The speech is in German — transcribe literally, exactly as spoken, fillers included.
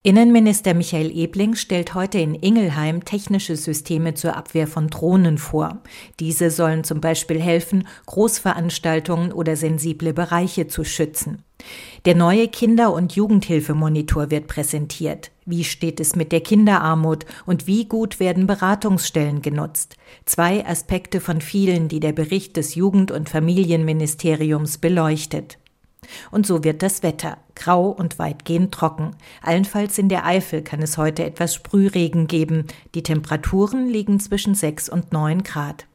Innenminister Michael Ebling stellt heute in Ingelheim technische Systeme zur Abwehr von Drohnen vor. Diese sollen zum Beispiel helfen, Großveranstaltungen oder sensible Bereiche zu schützen. Der neue Kinder- und Jugendhilfemonitor wird präsentiert. Wie steht es mit der Kinderarmut und wie gut werden Beratungsstellen genutzt? Zwei Aspekte von vielen, die der Bericht des Jugend- und Familienministeriums beleuchtet. Und so wird das Wetter. Grau und weitgehend trocken. Allenfalls in der Eifel kann es heute etwas Sprühregen geben. Die Temperaturen liegen zwischen sechs und neun Grad.